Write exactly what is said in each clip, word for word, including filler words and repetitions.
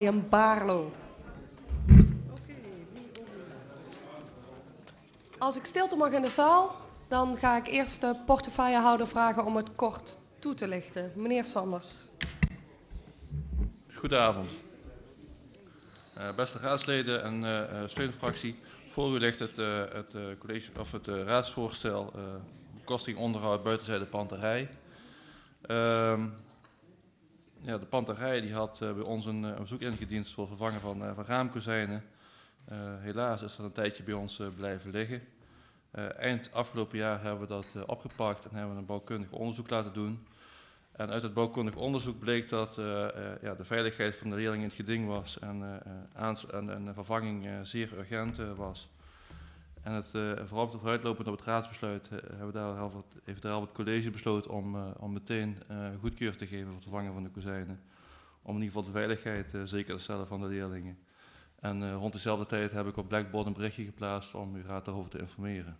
Jan Baarlo. Als ik stilte mag in de zaal, dan ga ik eerst de portefeuillehouder vragen om het kort toe te lichten. Meneer Sanders. Goedenavond. Uh, beste raadsleden en uh, steunfractie. Voor u ligt het, uh, het, uh, college, of het uh, raadsvoorstel uh, bekostiging onderhoud buitenzijde panterij. Uh, ja, de panterij die had uh, bij ons een uh, verzoek ingediend voor het vervangen van, uh, van raamkozijnen. Uh, helaas is dat een tijdje bij ons uh, blijven liggen. Uh, eind afgelopen jaar hebben we dat uh, opgepakt en hebben we een bouwkundig onderzoek laten doen. En uit het bouwkundig onderzoek bleek dat uh, uh, ja, de veiligheid van de leerlingen in het geding was en, uh, aans en, en de vervanging uh, zeer urgent uh, was. En het, uh, vooral vooruitlopend op het raadsbesluit uh, hebben we daar al, heeft daar al het college besloten om, uh, om meteen uh, goedkeur te geven voor het vervangen van de kozijnen. Om in ieder geval de veiligheid uh, zeker te stellen van de leerlingen. En uh, rond dezelfde tijd heb ik op Blackboard een berichtje geplaatst om uw raad daarover te informeren.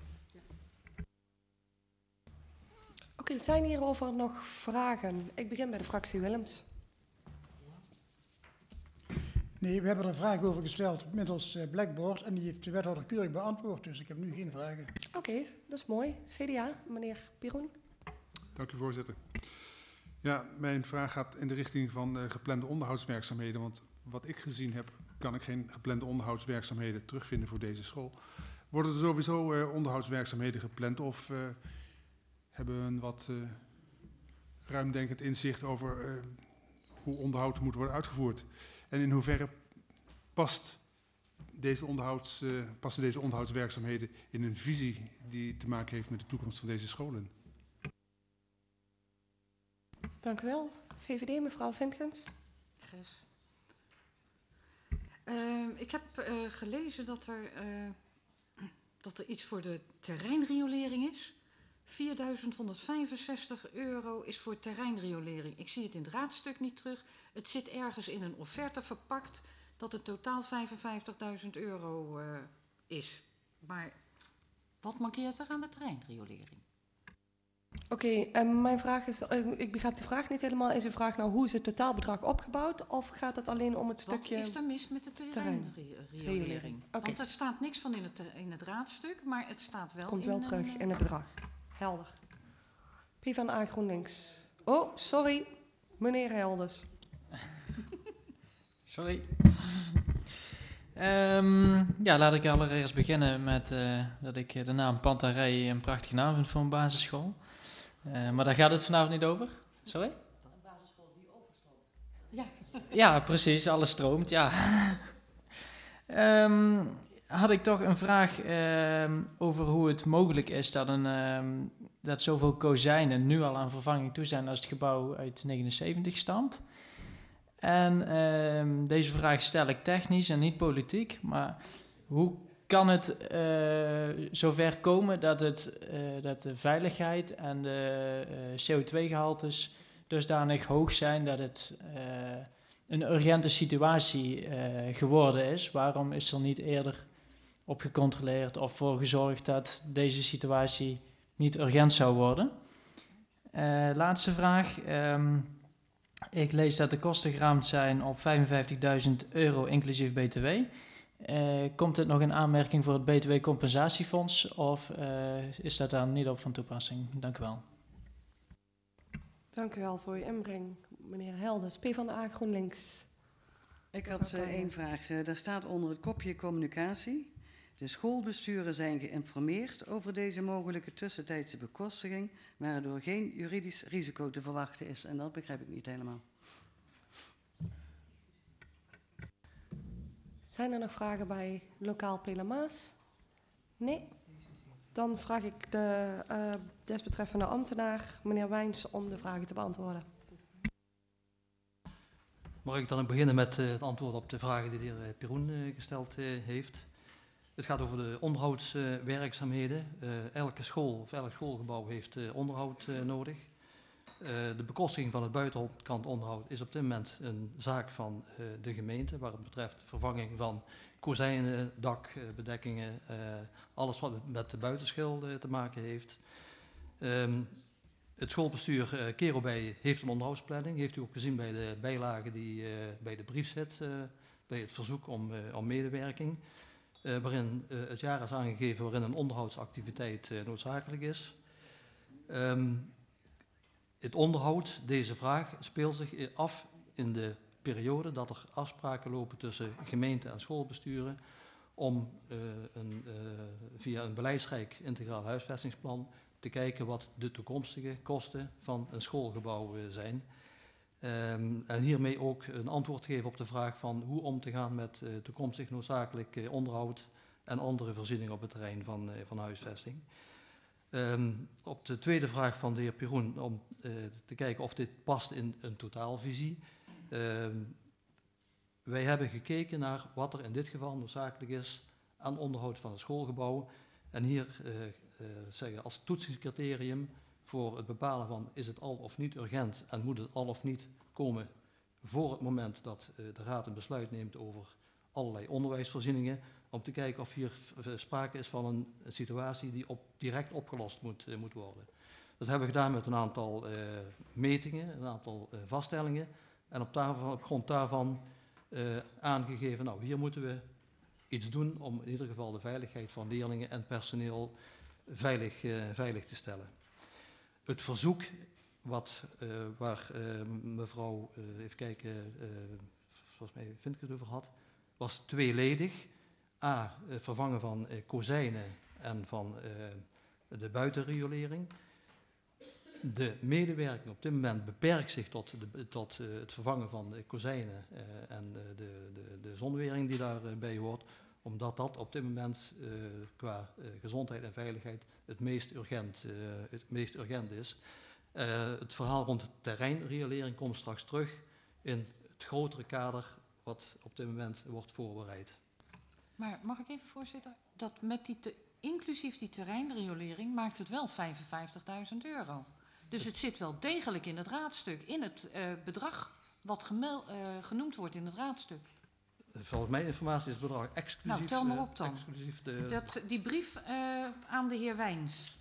Oké, okay, zijn hierover nog vragen? Ik begin bij de fractie Willems. Nee, we hebben er een vraag over gesteld middels uh, Blackboard en die heeft de wethouder keurig beantwoord, dus ik heb nu geen vragen. Oké, okay, dat is mooi. C D A, meneer Piron. Dank u, voorzitter. Ja, mijn vraag gaat in de richting van uh, geplande onderhoudswerkzaamheden, want wat ik gezien heb, kan ik geen geplande onderhoudswerkzaamheden terugvinden voor deze school. Worden er sowieso uh, onderhoudswerkzaamheden gepland of uh, hebben we een wat uh, ruimdenkend inzicht over uh, hoe onderhoud moet worden uitgevoerd? En in hoeverre past deze onderhouds, uh, passen deze onderhoudswerkzaamheden in een visie die te maken heeft met de toekomst van deze scholen? Dank u wel. V V D, mevrouw Vinkens. Yes. Uh, ik heb uh, gelezen dat er, uh, dat er iets voor de terreinriolering is. vierduizend honderdvijfenzestig euro is voor terreinriolering. Ik zie het in het raadstuk niet terug. Het zit ergens in een offerte verpakt dat het totaal vijfenvijftigduizend euro uh, is. Maar wat mankeert er aan de terreinriolering? Oké, okay, en mijn vraag is, uh, ik begrijp de vraag niet helemaal. Is uw vraag nou hoe is het totaalbedrag opgebouwd of gaat het alleen om het stukje... Wat is er mis met de terreinriolering? Terrein okay. Want er staat niks van in het, in het raadstuk, maar het staat wel Komt in... wel terug een, in het bedrag. Helder. PvdA GroenLinks. Oh, sorry. Meneer Helders. Sorry. um, ja, laat ik allereerst beginnen met uh, dat ik de naam Panterij een prachtige naam vind voor een basisschool. Uh, maar daar gaat het vanavond niet over. Sorry? Een basisschool die overstroomt. Ja. Ja, precies. Alles stroomt, ja. um, had ik toch een vraag uh, over hoe het mogelijk is dat, een, uh, dat zoveel kozijnen nu al aan vervanging toe zijn als het gebouw uit negenenzeventig stamt. En uh, deze vraag stel ik technisch en niet politiek, maar hoe kan het uh, zover komen dat, het, uh, dat de veiligheid en de uh, C O twee gehaltes dusdanig hoog zijn dat het uh, een urgente situatie uh, geworden is? Waarom is er niet eerder op gecontroleerd of voor gezorgd dat deze situatie niet urgent zou worden? Uh, laatste vraag. Um, ik lees dat de kosten geraamd zijn op vijfenvijftigduizend euro inclusief B T W. Uh, komt het nog in aanmerking voor het B T W-compensatiefonds of uh, is dat daar niet op van toepassing? Dank u wel. Dank u wel voor uw inbreng, meneer Helders. PvdA GroenLinks. Ik had uh, één vraag. Uh, daar staat onder het kopje communicatie. De schoolbesturen zijn geïnformeerd over deze mogelijke tussentijdse bekostiging, waardoor geen juridisch risico te verwachten is. En dat begrijp ik niet helemaal. Zijn er nog vragen bij lokaal Pelemaas? Nee? Dan vraag ik de uh, desbetreffende ambtenaar, meneer Wijns, om de vragen te beantwoorden. Mag ik dan ook beginnen met uh, het antwoord op de vragen die de heer Piron uh, gesteld uh, heeft. Het gaat over de onderhoudswerkzaamheden. Uh, uh, elke school of elk schoolgebouw heeft uh, onderhoud uh, nodig. Uh, de bekostiging van het buitenkant onderhoud is op dit moment een zaak van uh, de gemeente, waar het betreft vervanging van kozijnen, dakbedekkingen, uh, alles wat met de buitenschil uh, te maken heeft. Um, Het schoolbestuur uh, Kerelbij heeft een onderhoudsplanning. Heeft u ook gezien bij de bijlage die uh, bij de brief zit, uh, bij het verzoek om, uh, om medewerking. Uh, waarin uh, het jaar is aangegeven waarin een onderhoudsactiviteit uh, noodzakelijk is. Um, het onderhoud, deze vraag, speelt zich af in de periode dat er afspraken lopen tussen gemeente en schoolbesturen om uh, een, uh, via een beleidsrijk integraal huisvestingsplan te kijken wat de toekomstige kosten van een schoolgebouw uh, zijn. Um, en hiermee ook een antwoord geven op de vraag van hoe om te gaan met uh, toekomstig noodzakelijk uh, onderhoud en andere voorzieningen op het terrein van, uh, van huisvesting. Um, op de tweede vraag van de heer Piroen om uh, te kijken of dit past in een totaalvisie. Um, wij hebben gekeken naar wat er in dit geval noodzakelijk is aan onderhoud van het schoolgebouw. En hier uh, uh, zeggen als toetsingscriterium voor het bepalen van is het al of niet urgent en moet het al of niet komen voor het moment dat uh, de Raad een besluit neemt over allerlei onderwijsvoorzieningen, om te kijken of hier sprake is van een, een situatie die op, direct opgelost moet, uh, moet worden. Dat hebben we gedaan met een aantal uh, metingen, een aantal uh, vaststellingen en op, daarvan, op grond daarvan uh, aangegeven, nou hier moeten we iets doen om in ieder geval de veiligheid van leerlingen en personeel veilig, uh, veilig te stellen. Het verzoek wat, uh, waar uh, mevrouw, uh, even kijken, uh, volgens mij vind ik het over had, was tweeledig. A, uh, vervangen van uh, kozijnen en van uh, de buitenriolering. De medewerking op dit moment beperkt zich tot, de, tot uh, het vervangen van de kozijnen uh, en uh, de, de, de zonwering die daarbij uh, hoort, omdat dat op dit moment uh, qua uh, gezondheid en veiligheid het meest urgent, uh, het meest urgent is. Uh, het verhaal rond de terreinriolering komt straks terug in het grotere kader wat op dit moment wordt voorbereid. Maar mag ik even, voorzitter, dat met die te, inclusief die terreinriolering maakt het wel vijfenvijftigduizend euro. Dus het zit wel degelijk in het raadstuk, in het uh, bedrag wat gemel, uh, genoemd wordt in het raadstuk. Volgens mijn informatie is het bedrag exclusief. Nou, tel maar op dan. Exclusief de... Dat, die brief uh, aan de heer Wijns.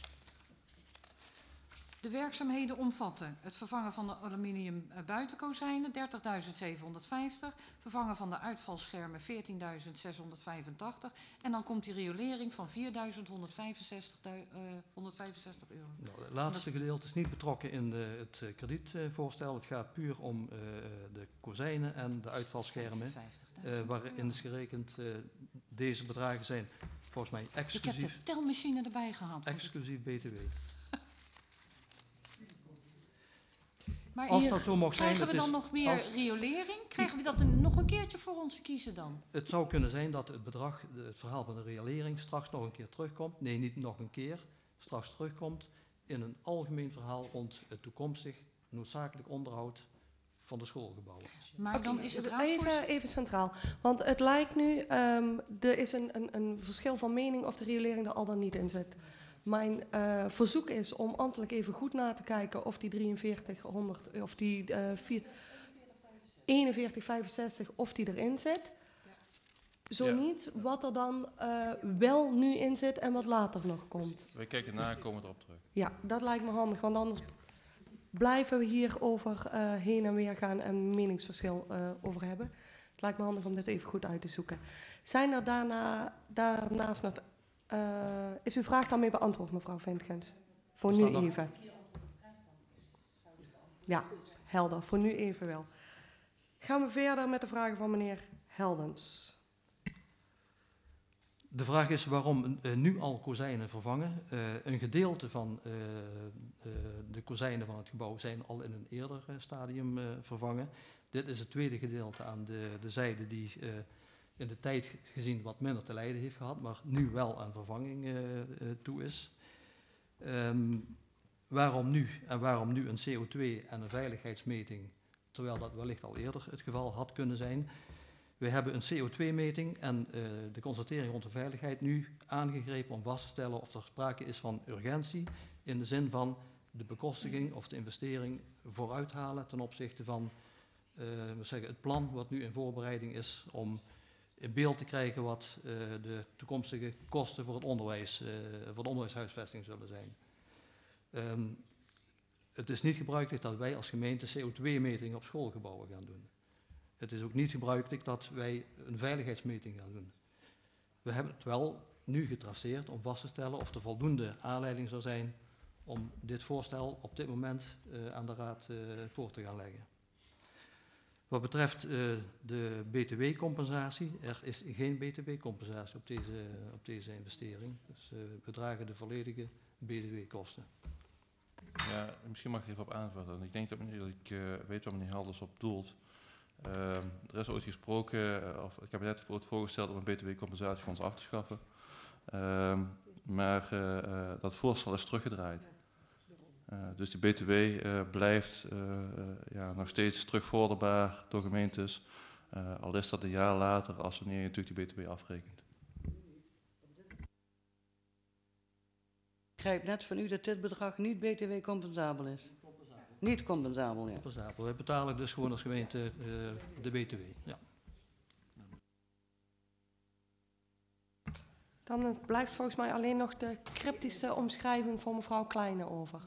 De werkzaamheden omvatten het vervangen van de aluminium buitenkozijnen dertigduizend zevenhonderdvijftig, vervangen van de uitvalschermen veertienduizend zeshonderdvijfentachtig en dan komt die riolering van vierduizend honderdvijfenzestig euro. Nou, het laatste gedeelte is niet betrokken in de, het uh, kredietvoorstel. Het gaat puur om uh, de kozijnen en de uitvalschermen, uh, waarin is gerekend uh, deze bedragen zijn volgens mij exclusief. Ik heb de telmachine erbij gehad. Exclusief B T W. Maar als dat zo mag zijn, krijgen we dan is, nog meer als, riolering? Krijgen we dat een, nog een keertje voor ons kiezen dan? Het zou kunnen zijn dat het bedrag, het verhaal van de riolering straks nog een keer terugkomt. Nee, niet nog een keer. Straks terugkomt in een algemeen verhaal rond het toekomstig noodzakelijk onderhoud van de schoolgebouwen. Maar okay, dan is het even, even centraal. Want het lijkt nu, um, er is een, een, een verschil van mening of de riolering er al dan niet in zit. Mijn uh, verzoek is om ambtelijk even goed na te kijken of die drieënveertig honderd, of die uh, eenenveertig vijfenzestig, of die erin zit. Zo ja. Niet, wat er dan uh, wel nu in zit en wat later nog komt. Wij kijken na en komen erop terug. Ja, dat lijkt me handig, want anders blijven we hier over uh, heen en weer gaan en meningsverschil uh, over hebben. Het lijkt me handig om dit even goed uit te zoeken. Zijn er daarna, daarnaast nog... Uh, is uw vraag daarmee beantwoord, mevrouw Ventgens? Voor nu even. Ja, helder. Voor nu even wel. Gaan we verder met de vragen van meneer Heldens. De vraag is waarom uh, nu al kozijnen vervangen. Uh, een gedeelte van uh, uh, de kozijnen van het gebouw zijn al in een eerder uh, stadium uh, vervangen. Dit is het tweede gedeelte aan de, de zijde die... Uh, in de tijd gezien wat minder te lijden heeft gehad, maar nu wel aan vervanging uh, uh, toe is. Um, waarom nu en waarom nu een C O twee en een veiligheidsmeting, terwijl dat wellicht al eerder het geval had kunnen zijn. We hebben een C O twee meting en uh, de constatering rond de veiligheid nu aangegrepen om vast te stellen of er sprake is van urgentie in de zin van de bekostiging of de investering vooruithalen ten opzichte van uh, we zeggen, het plan wat nu in voorbereiding is om in beeld te krijgen wat uh, de toekomstige kosten voor het onderwijs, uh, voor de onderwijshuisvesting zullen zijn. Um, het is niet gebruikelijk dat wij als gemeente C O twee metingen op schoolgebouwen gaan doen. Het is ook niet gebruikelijk dat wij een veiligheidsmeting gaan doen. We hebben het wel nu getraceerd om vast te stellen of er voldoende aanleiding zou zijn om dit voorstel op dit moment uh, aan de Raad uh, voor te gaan leggen. Wat betreft uh, de B T W-compensatie, er is geen B T W-compensatie op deze, op deze investering. Dus uh, we dragen de volledige B T W-kosten. Ja, misschien mag ik even op aanvullen. Ik denk dat, meneer, dat ik uh, weet waar meneer Helders op doelt. Uh, er is ooit gesproken, uh, of het kabinet heeft ooit voorgesteld om een B T W-compensatiefonds af te schaffen. Uh, maar uh, uh, dat voorstel is teruggedraaid. Uh, dus die B T W uh, blijft uh, uh, ja, nog steeds terugvorderbaar door gemeentes. Uh, al is dat een jaar later als wanneer je natuurlijk die B T W afrekent. Ik begrijp net van u dat dit bedrag niet B T W-compensabel is. Niet compensabel, ja. Compensabel. Wij betalen dus gewoon als gemeente uh, de B T W. Ja. Dan blijft volgens mij alleen nog de cryptische omschrijving van mevrouw Kleine over.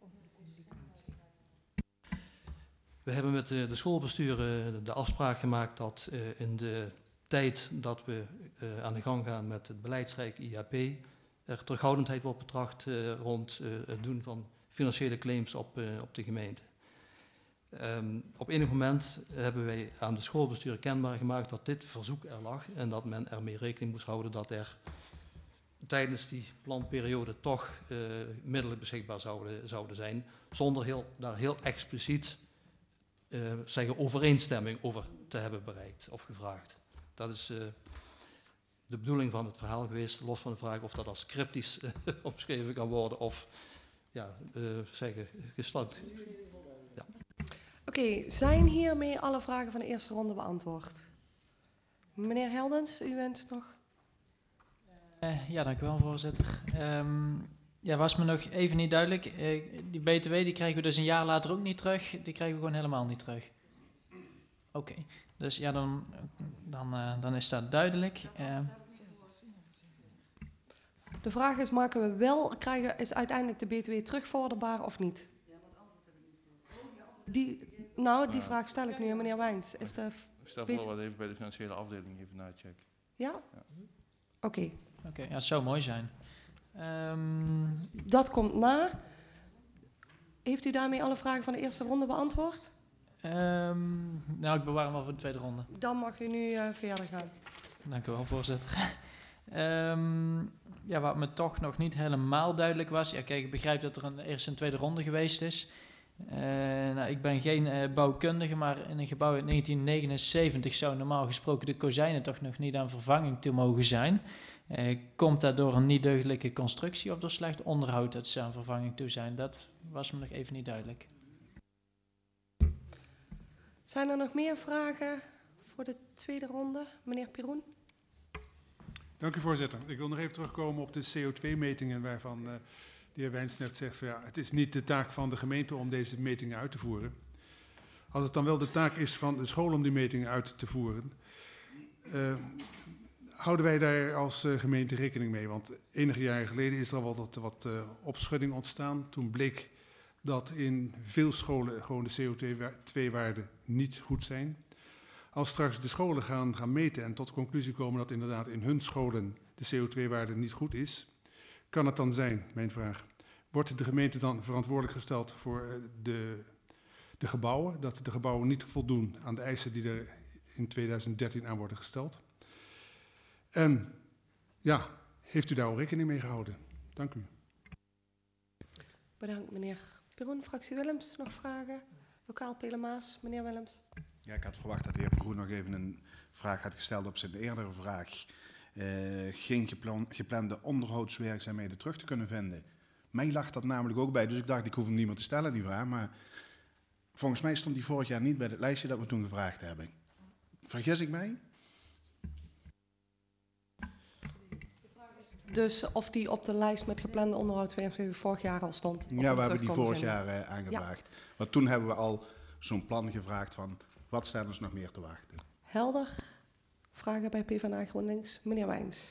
We hebben met de, de schoolbesturen de afspraak gemaakt dat uh, in de tijd dat we uh, aan de gang gaan met het beleidsrijk I A P, er terughoudendheid wordt betracht uh, rond uh, het doen van financiële claims op, uh, op de gemeente. Um, op enig moment hebben wij aan de schoolbesturen kenbaar gemaakt dat dit verzoek er lag en dat men ermee rekening moest houden dat er tijdens die planperiode toch uh, middelen beschikbaar zouden, zouden zijn, zonder heel, daar heel expliciet uh, zeggen overeenstemming over te hebben bereikt of gevraagd. Dat is uh, de bedoeling van het verhaal geweest, los van de vraag of dat als cryptisch uh, omschreven kan worden of ja, uh, zeggen gestart. Ja. Oké, okay, zijn hiermee alle vragen van de eerste ronde beantwoord? Meneer Heldens, u wenst nog? Uh, ja, dank u wel, voorzitter. Um, ja, was me nog even niet duidelijk. Uh, die B T W die krijgen we dus een jaar later ook niet terug. Die krijgen we gewoon helemaal niet terug. Oké, okay. Dus ja, dan, dan, uh, dan is dat duidelijk. Uh, de vraag is, maken we wel, krijgen, is uiteindelijk de B T W terugvorderbaar of niet? Die, nou, die vraag stel ik nu aan meneer Wijns. Is de ik stel voor wat even bij de financiële afdeling even nachecken. Ja? Ja. Oké. Okay. Oké, okay, ja, het zou mooi zijn. Um... Dat komt na. Heeft u daarmee alle vragen van de eerste ronde beantwoord? Um, nou, ik bewaar hem wel voor de tweede ronde. Dan mag u nu uh, verder gaan. Dank u wel, voorzitter. um, ja, wat me toch nog niet helemaal duidelijk was. Ja, kijk, ik begrijp dat er een eerste en tweede ronde geweest is. Uh, nou, ik ben geen uh, bouwkundige, maar in een gebouw uit negentien negenenzeventig zou normaal gesproken de kozijnen toch nog niet aan vervanging toe mogen zijn. Uh, komt dat door een niet deugdelijke constructie of door slecht onderhoud dat ze aan vervanging toe zijn? Dat was me nog even niet duidelijk. Zijn er nog meer vragen voor de tweede ronde? Meneer Piroen? Dank u, voorzitter. Ik wil nog even terugkomen op de C O twee metingen waarvan uh, de heer Wijns net zegt van ja, het is niet de taak van de gemeente om deze metingen uit te voeren. Als het dan wel de taak is van de school om die metingen uit te voeren, uh, houden wij daar als uh, gemeente rekening mee? Want enige jaren geleden is er wel wat, wat uh, opschudding ontstaan. Toen bleek dat in veel scholen gewoon de C O twee waarden niet goed zijn. Als straks de scholen gaan, gaan meten en tot de conclusie komen dat inderdaad in hun scholen de C O twee waarde niet goed is, kan het dan zijn, mijn vraag, wordt de gemeente dan verantwoordelijk gesteld voor de, de gebouwen, dat de gebouwen niet voldoen aan de eisen die er in tweeduizend dertien aan worden gesteld? En ja, heeft u daar al rekening mee gehouden? Dank u. Bedankt, meneer Piroen. Fractie Willems, nog vragen? Lokaal Pelemaas, meneer Willems. Ja, ik had verwacht dat de heer Piroen nog even een vraag had gesteld op zijn eerdere vraag. Uh, geen geplan, geplande onderhoudswerkzaamheden terug te kunnen vinden. Mij lag dat namelijk ook bij, dus ik dacht ik hoef hem niet meer te stellen, die vraag. Maar volgens mij stond die vorig jaar niet bij het lijstje dat we toen gevraagd hebben. Vergis ik mij? Dus of die op de lijst met geplande onderhoudswerkzaamheden vorig jaar al stond? Ja, we hebben die vorig jaar uh, aangevraagd. Ja. Maar toen hebben we al zo'n plan gevraagd van wat staat ons nog meer te wachten. Helder. Vragen bij PvdA GroenLinks. Meneer Wijns.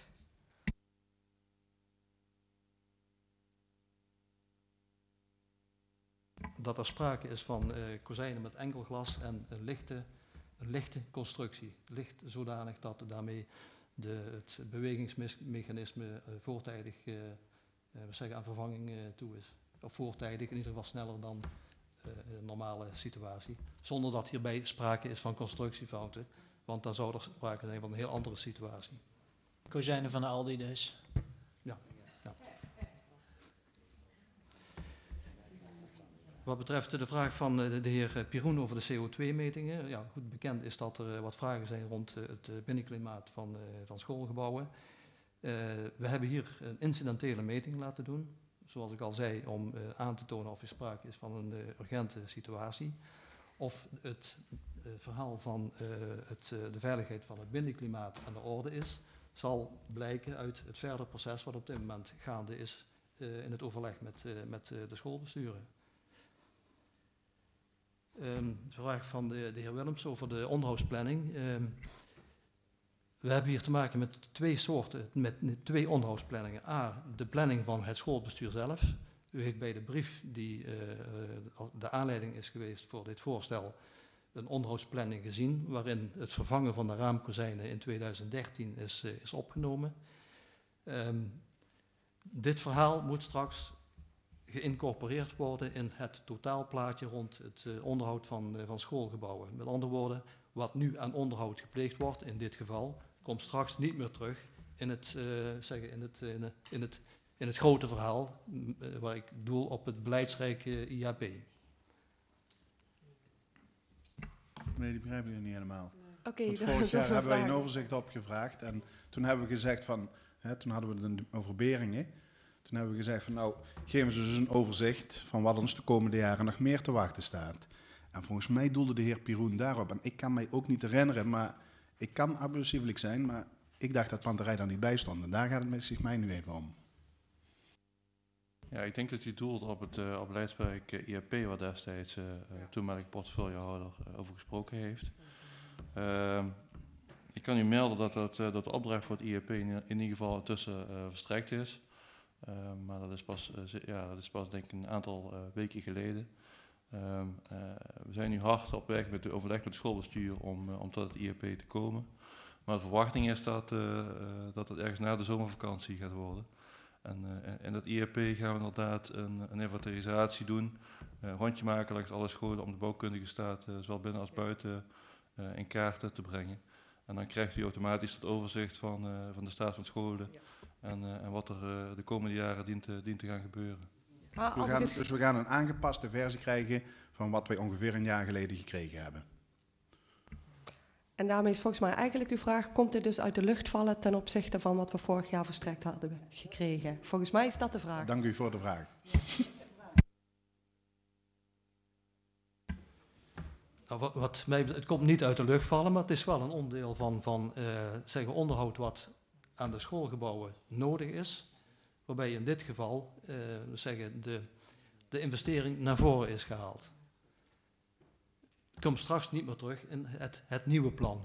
dat er sprake is van uh, kozijnen met enkel glas en een lichte, een lichte constructie. Licht zodanig dat daarmee de, het bewegingsmechanisme uh, voortijdig uh, uh, we zeggen aan vervanging uh, toe is. Of voortijdig, in ieder geval sneller dan uh, een normale situatie. Zonder dat hierbij sprake is van constructiefouten. Want dan zou er sprake zijn van een heel andere situatie. Kozijnen van de Aldi dus. Ja. ja. Wat betreft de vraag van de, de heer Piroen over de C O twee metingen. Ja, goed bekend is dat er wat vragen zijn rond het binnenklimaat van, uh, van schoolgebouwen. Uh, we hebben hier een incidentele meting laten doen. Zoals ik al zei, om uh, aan te tonen of er sprake is van een uh, urgente situatie. Of het uh, verhaal van uh, het, uh, de veiligheid van het binnenklimaat aan de orde is, zal blijken uit het verdere proces wat op dit moment gaande is uh, in het overleg met, uh, met uh, de schoolbesturen. Um, de vraag van de, de heer Willems over de onderhoudsplanning. Um, we hebben hier te maken met twee soorten, met twee onderhoudsplanningen. A, de planning van het schoolbestuur zelf. U heeft bij de brief die uh, de aanleiding is geweest voor dit voorstel een onderhoudsplanning gezien, waarin het vervangen van de raamkozijnen in tweeduizend dertien is, uh, is opgenomen. Um, dit verhaal moet straks geïncorporeerd worden in het totaalplaatje rond het uh, onderhoud van, uh, van schoolgebouwen. Met andere woorden, wat nu aan onderhoud gepleegd wordt, in dit geval, komt straks niet meer terug in het, uh, zeggen, in het, in het, in het, in het grote verhaal, uh, waar ik doel op het beleidsrijke I A P. Nee, die begrijp ik niet helemaal. Oké, Want dat, vorig dat jaar is hebben wij een vraag. overzicht opgevraagd en toen hebben we gezegd van, hè, toen hadden we het over Beringen. Toen hebben we gezegd van nou, geven ze dus een overzicht van wat ons de komende jaren nog meer te wachten staat. En volgens mij doelde de heer Piroen daarop. En ik kan mij ook niet herinneren, maar ik kan abusieflijk zijn, maar ik dacht dat Panterij daar niet bij stond. En daar gaat het zich mij nu even om. Ja, ik denk dat u doelt op het uh, op beleidswerk uh, I A P, waar destijds uh, uh, toenmalig portefeuillehouder uh, over gesproken heeft. Uh, ik kan u melden dat, dat, uh, dat de opdracht voor het I A P in, in ieder geval intussen uh, verstrekt is. Uh, maar dat is, pas, uh, ja, dat is pas denk ik een aantal uh, weken geleden. Uh, uh, we zijn nu hard op weg met de overleg met het schoolbestuur om, uh, om tot het I A P te komen. Maar de verwachting is dat, uh, uh, dat het ergens na de zomervakantie gaat worden. En uh, in dat I A P gaan we inderdaad een, een inventarisatie doen, een uh, rondje maken langs alle scholen om de bouwkundige staat uh, zowel binnen als buiten uh, in kaart te brengen. En dan krijgt u automatisch het overzicht van, uh, van de staat van scholen ja. en, uh, en wat er uh, de komende jaren dient, uh, dient te gaan gebeuren. Dus we, gaan, dus we gaan een aangepaste versie krijgen van wat wij ongeveer een jaar geleden gekregen hebben. En daarmee is volgens mij eigenlijk uw vraag, komt dit dus uit de lucht vallen ten opzichte van wat we vorig jaar verstrekt hadden gekregen? Volgens mij is dat de vraag. Dank u voor de vraag. Nou, wat, wat mij, het komt niet uit de lucht vallen, maar het is wel een onderdeel van, van uh, zeggen onderhoud wat aan de schoolgebouwen nodig is. Waarbij in dit geval uh, zeggen de, de investering naar voren is gehaald. Het komt straks niet meer terug in het, het nieuwe plan.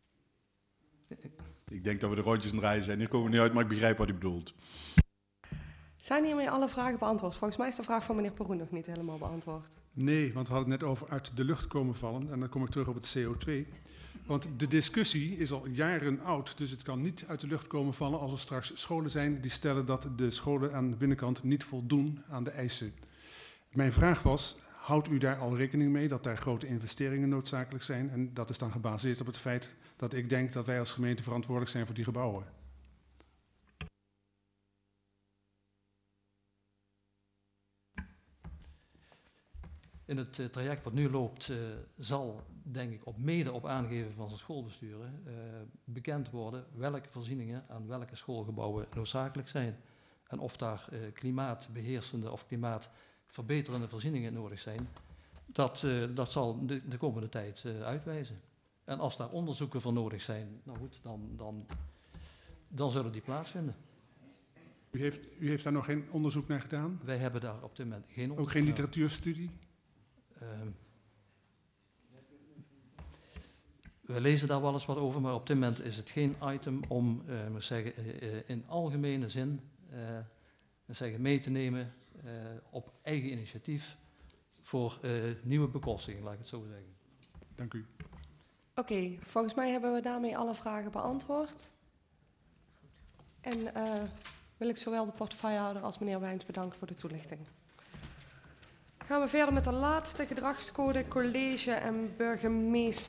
Ik denk dat we de rondjes aan het rijden zijn. Hier komen we niet uit, maar ik begrijp wat u bedoelt. Zijn hiermee alle vragen beantwoord? Volgens mij is de vraag van meneer Peroen nog niet helemaal beantwoord. Nee, want we hadden het net over uit de lucht komen vallen. En dan kom ik terug op het C O twee. Want de discussie is al jaren oud, dus het kan niet uit de lucht komen vallen als er straks scholen zijn die stellen dat de scholen aan de binnenkant niet voldoen aan de eisen. Mijn vraag was, houdt u daar al rekening mee dat daar grote investeringen noodzakelijk zijn? En dat is dan gebaseerd op het feit dat ik denk dat wij als gemeente verantwoordelijk zijn voor die gebouwen. In het uh, traject wat nu loopt, uh, zal, denk ik, op mede op aangeven van zijn schoolbesturen uh, bekend worden welke voorzieningen aan welke schoolgebouwen noodzakelijk zijn. En of daar uh, klimaatbeheersende of klimaatverbeterende voorzieningen nodig zijn, dat, uh, dat zal de, de komende tijd uh, uitwijzen. En als daar onderzoeken voor nodig zijn, nou goed, dan, dan, dan zullen die plaatsvinden. U heeft, u heeft daar nog geen onderzoek naar gedaan? Wij hebben daar op dit moment geen onderzoek. Ook geen literatuurstudie? Uh, we lezen daar wel eens wat over, maar op dit moment is het geen item om uh, moet zeggen, uh, uh, in algemene zin uh, zeggen, mee te nemen uh, op eigen initiatief voor uh, nieuwe bekostiging, laat ik het zo zeggen. Dank u. Oké, okay, volgens mij hebben we daarmee alle vragen beantwoord. En uh, wil ik zowel de portefeuillehouder als meneer Wijns bedanken voor de toelichting. Gaan we verder met de laatste gedragscode college en burgemeester.